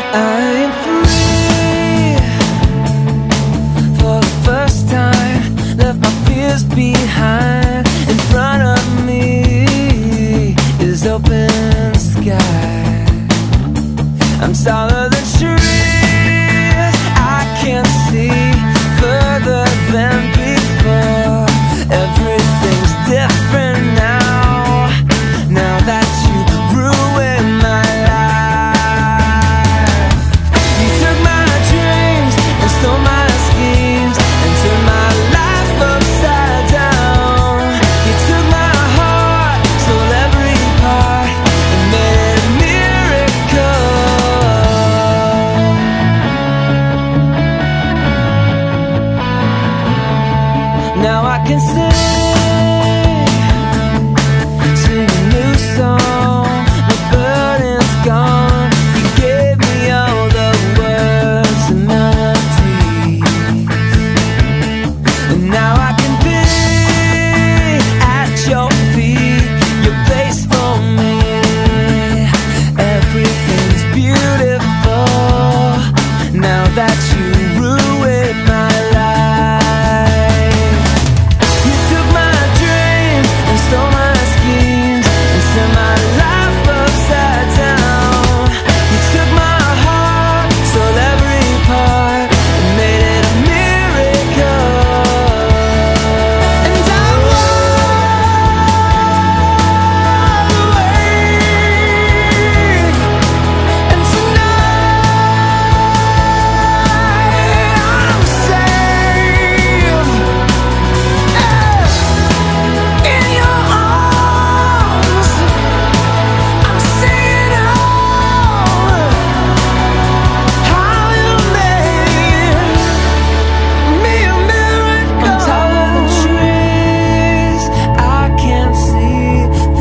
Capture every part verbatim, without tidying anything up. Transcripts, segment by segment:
I'm free for the first time. Left my fears behind. In front of me is open sky. I'm taller than trees. I can see further than before. Everything's different now. Now that you ruined my life. You took my dreams and stole my schemes and turned my life upside down. You took my heart, stole every part, and made it a miracle. Now I can sing, sing a new song. My burden's gone. You gave me all the words and melodies, and now I can be at your feet. Your place for me. Everything's beautiful now that you ruined my life. You took my dreams and stole my schemes and turned my life upside down. You took my heart, stole every part, and made it a miracle. And I walk away, and tonight I'm safe. In your arms, I'm singing out how you made me a miracle. I'm taller than trees. I can't see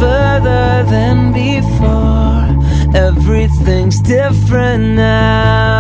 further than before. Everything's different now.